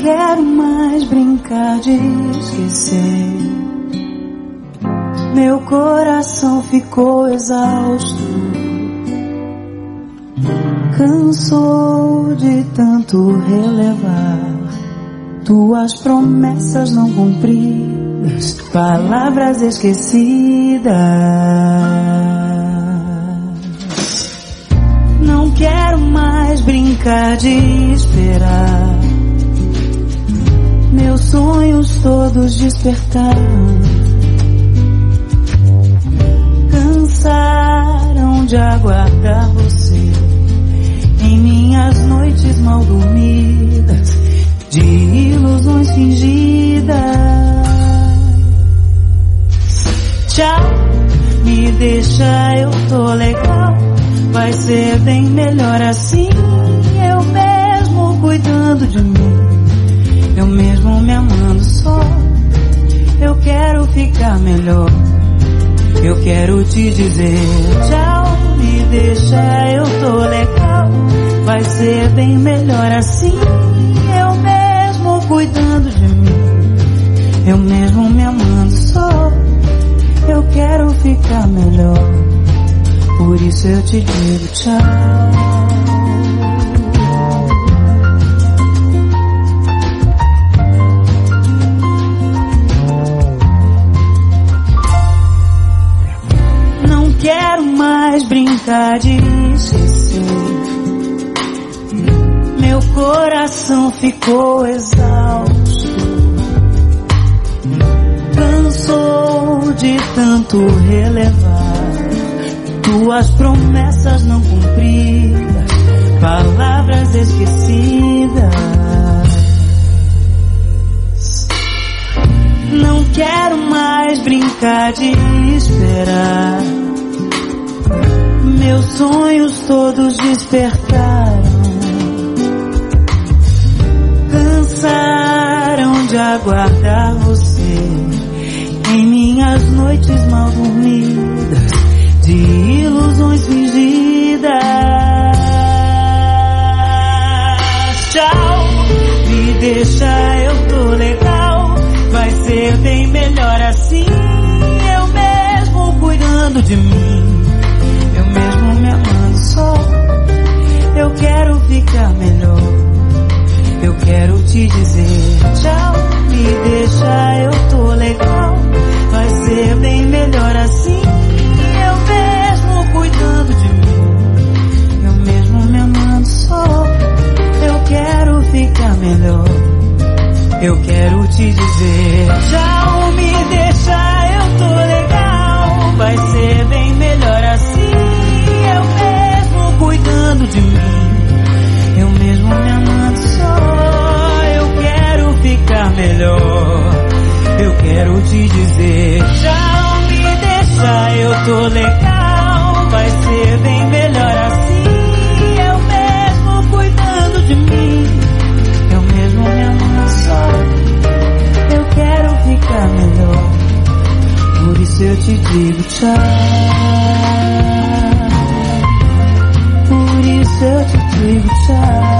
quero mais brincar de esquecer. Meu coração ficou exausto, cansou de tanto relevar tuas promessas não cumpridas, palavras esquecidas. Não quero mais brincar de esperar. Meus sonhos todos despertaram, cansaram de aguardar você em minhas noites mal dormidas, de ilusões fingidas. Tchau, me deixa, eu tô legal. Vai ser bem melhor assim, eu mesmo cuidando de mim, eu mesmo me amando só. Eu quero ficar melhor, eu quero te dizer tchau, me deixa, eu tô legal. Vai ser bem melhor assim, eu mesmo cuidando de mim, eu mesmo me amando só. Eu quero ficar melhor, por isso eu te digo tchau. Não quero mais brincar de esquecer. Meu coração ficou exausto, cansou de tanto relevar tuas promessas não cumpridas, palavras esquecidas. Não quero mais brincar de esperar. Meus sonhos todos despertaram, cansaram de aguardar você em minhas noites mal dormidas, de ilusões fingidas. Tchau, me deixa, eu tô legal. Vai ser bem melhor assim, eu mesmo cuidando de mim, eu mesmo me amando só. Eu quero ficar melhor, eu quero te dizer tchau, me deixa, eu tô legal. Vai ser bem melhor assim, eu mesmo cuidando de mim, eu mesmo me amando só. Eu quero ficar melhor, eu quero te dizer tchau, me deixa, eu tô legal. Vai ser bem melhor assim, eu mesmo cuidando de mim, eu mesmo me amando só. Eu quero ficar melhor, eu quero te dizer tchau, me deixa, eu tô legal. Vai ser bem melhor assim, eu mesmo cuidando de mim, eu mesmo me amando só. Eu quero ficar melhor, por isso eu te digo tchau. Por isso eu te digo tchau.